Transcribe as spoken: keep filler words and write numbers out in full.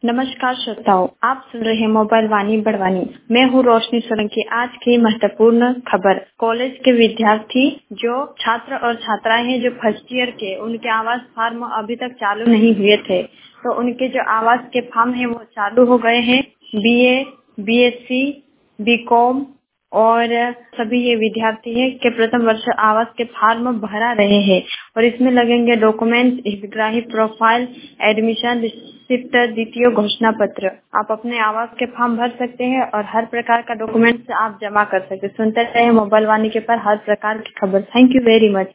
नमस्कार श्रोताओं, आप सुन रहे हैं मोबाइल वाणी बड़वानी। मैं हूँ रोशनी सोलंकी। आज की महत्वपूर्ण खबर, कॉलेज के विद्यार्थी जो छात्र और छात्राएं हैं जो फर्स्ट ईयर के, उनके आवास फॉर्म अभी तक चालू नहीं हुए थे, तो उनके जो आवास के फॉर्म है वो चालू हो गए हैं। बीए, बीएससी, बीकॉम और सभी ये विद्यार्थी है के प्रथम वर्ष आवास के फॉर्म भरा रहे हैं और इसमें लगेंगे डॉक्यूमेंट, हितग्राही प्रोफाइल, एडमिशन रिसिप्ट, द्वितीय घोषणा पत्र। आप अपने आवास के फॉर्म भर सकते हैं और हर प्रकार का डॉक्यूमेंट्स आप जमा कर सकते हैं। सुनते रहे मोबाइल वाणी के पर हर प्रकार की खबर। Thank you very much.